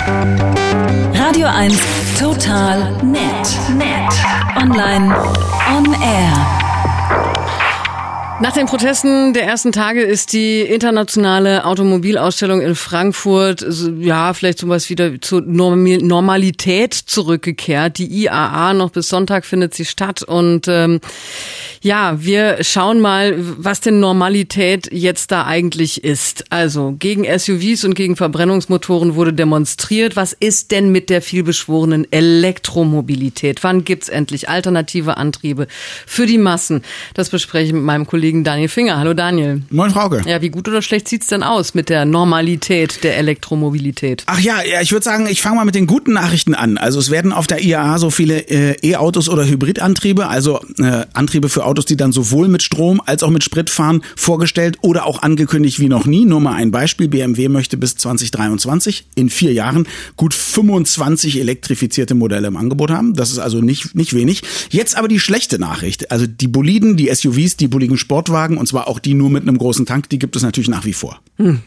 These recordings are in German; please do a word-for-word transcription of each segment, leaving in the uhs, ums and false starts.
Radio eins Total nett. Nett. Online. On air. Nach den Protesten der ersten Tage ist die internationale Automobilausstellung in Frankfurt, ja, vielleicht sowas wieder zur Normalität zurückgekehrt. Die I A A, noch bis Sonntag findet sie statt und ähm, ja, wir schauen mal, was denn Normalität jetzt da eigentlich ist. Also gegen S U Vs und gegen Verbrennungsmotoren wurde demonstriert. Was ist denn mit der vielbeschworenen Elektromobilität? Wann gibt's endlich alternative Antriebe für die Massen? Das bespreche ich mit meinem Kollegen Daniel Finger. Hallo Daniel. Moin Frauke. Ja, wie gut oder schlecht sieht's denn aus mit der Normalität der Elektromobilität? Ach ja, ja, ich würde sagen, ich fange mal mit den guten Nachrichten an. Also es werden auf der I A A so viele äh, E-Autos oder Hybridantriebe, also äh, Antriebe für Autos, die dann sowohl mit Strom als auch mit Sprit fahren, vorgestellt oder auch angekündigt wie noch nie. Nur mal ein Beispiel. B M W möchte bis zwanzig dreiundzwanzig in vier Jahren gut fünfundzwanzig elektrifizierte Modelle im Angebot haben. Das ist also nicht, nicht wenig. Jetzt aber die schlechte Nachricht. Also die Boliden, die S U Vs, die bulligen Sportwagen, und zwar auch die nur mit einem großen Tank, die gibt es natürlich nach wie vor. Hm.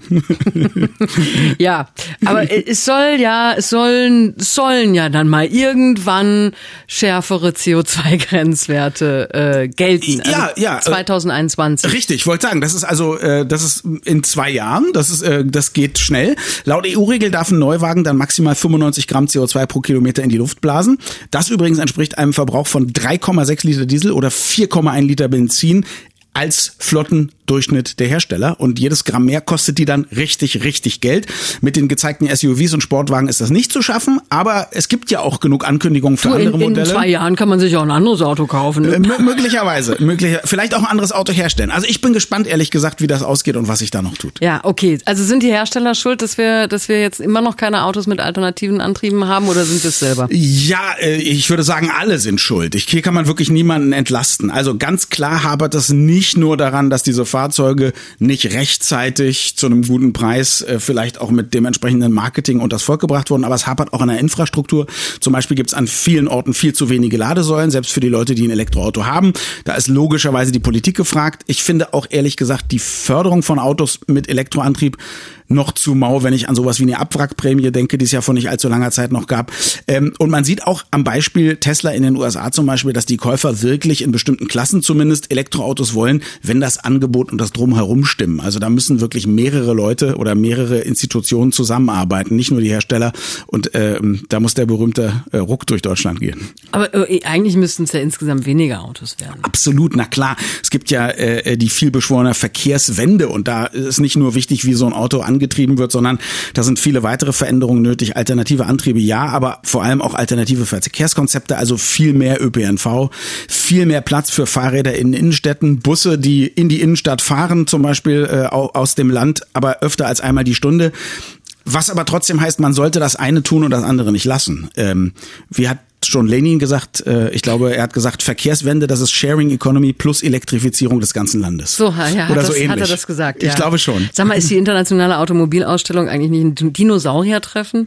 Ja, aber es soll ja, es sollen, sollen ja dann mal irgendwann schärfere C O zwei Grenzwerte äh, gelten. Also ja, ja. zwanzig einundzwanzig. Richtig, ich wollte sagen, das ist also, äh, das ist in zwei Jahren, das ist, äh, das geht schnell. Laut E U-Regel darf ein Neuwagen dann maximal fünfundneunzig Gramm C O zwei pro Kilometer in die Luft blasen. Das übrigens entspricht einem Verbrauch von drei Komma sechs Liter Diesel oder vier Komma eins Liter Benzin als Flottendurchschnitt der Hersteller. Und jedes Gramm mehr kostet die dann richtig, richtig Geld. Mit den gezeigten S U Vs und Sportwagen ist das nicht zu schaffen, aber es gibt ja auch genug Ankündigungen für du, andere in, Modelle. In zwei Jahren kann man sich auch ein anderes Auto kaufen. Äh, m- möglicherweise. Möglich, vielleicht auch ein anderes Auto herstellen. Also ich bin gespannt, ehrlich gesagt, wie das ausgeht und was sich da noch tut. Ja, okay. Also sind die Hersteller schuld, dass wir, dass wir jetzt immer noch keine Autos mit alternativen Antrieben haben, oder sind wir es selber? Ja, äh, ich würde sagen, alle sind schuld. Ich, hier kann man wirklich niemanden entlasten. Also ganz klar hapert es nicht nur daran, dass diese Fahrzeuge nicht rechtzeitig zu einem guten Preis, äh, vielleicht auch mit dem entsprechenden Marketing unters Volk gebracht wurden, aber es hapert auch an der Infrastruktur. Zum Beispiel gibt es an vielen Orten viel zu wenige Ladesäulen, selbst für die Leute, die ein Elektroauto haben. Da ist logischerweise die Politik gefragt. Ich finde auch ehrlich gesagt die Förderung von Autos mit Elektroantrieb noch zu mau, wenn ich an sowas wie eine Abwrackprämie denke, die es ja vor nicht allzu langer Zeit noch gab. Ähm, und man sieht auch am Beispiel Tesla in den U S A zum Beispiel, dass die Käufer wirklich in bestimmten Klassen zumindest Elektroautos wollen, wenn das Angebot und das Drumherum stimmen. Also da müssen wirklich mehrere Leute oder mehrere Institutionen zusammenarbeiten, nicht nur die Hersteller. Und ähm, da muss der berühmte äh, Ruck durch Deutschland gehen. Aber äh, eigentlich müssten es ja insgesamt weniger Autos werden. Absolut, na klar. Es gibt ja äh, die vielbeschworene Verkehrswende und da ist nicht nur wichtig, wie so ein Auto angeht, getrieben wird, sondern da sind viele weitere Veränderungen nötig. Alternative Antriebe, ja, aber vor allem auch alternative Verkehrskonzepte, also viel mehr Ö P N V, viel mehr Platz für Fahrräder in Innenstädten, Busse, die in die Innenstadt fahren, zum Beispiel äh, aus dem Land, aber öfter als einmal die Stunde. Was aber trotzdem heißt, man sollte das eine tun und das andere nicht lassen. Ähm, wie hat schon Lenin gesagt, äh, ich glaube, er hat gesagt, Verkehrswende, das ist Sharing Economy plus Elektrifizierung des ganzen Landes. So, ja, Oder hat, so das, ähnlich. hat er das gesagt. Ja. Ich glaube schon. Sag mal, ist die internationale Automobilausstellung eigentlich nicht ein Dinosaurier-Treffen?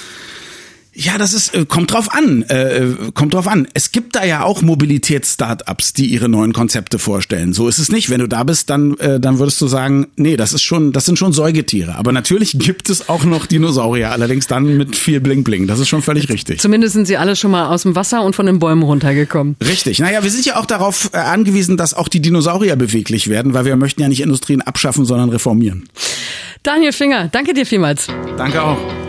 Ja, das ist äh, kommt drauf an, äh, kommt drauf an. Es gibt da ja auch Mobilitäts-Startups, die ihre neuen Konzepte vorstellen. So ist es nicht. Wenn du da bist, dann äh, dann würdest du sagen, nee, das ist schon, das sind schon Säugetiere. Aber natürlich gibt es auch noch Dinosaurier, allerdings dann mit viel Bling Bling. Das ist schon völlig richtig. Zumindest sind sie alle schon mal aus dem Wasser und von den Bäumen runtergekommen. Richtig. Naja, wir sind ja auch darauf äh, angewiesen, dass auch die Dinosaurier beweglich werden, weil wir möchten ja nicht Industrien abschaffen, sondern reformieren. Daniel Finger, danke dir vielmals. Danke auch.